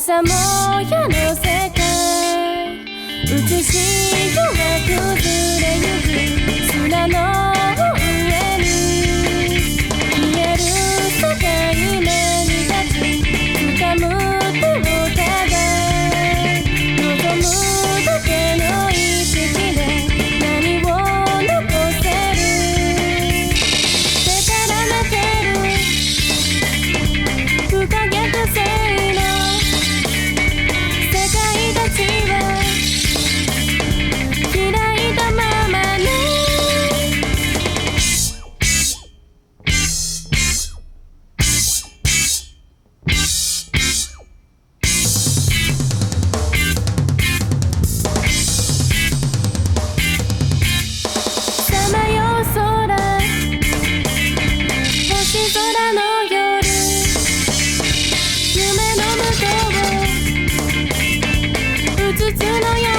朝も夜の世界映し夜が崩れゆく砂の上に消える境目に立ち掴む手を互い望むだけの意識で何を残せる手から泣ける不可逆性空の夜夢の向こううつつの夜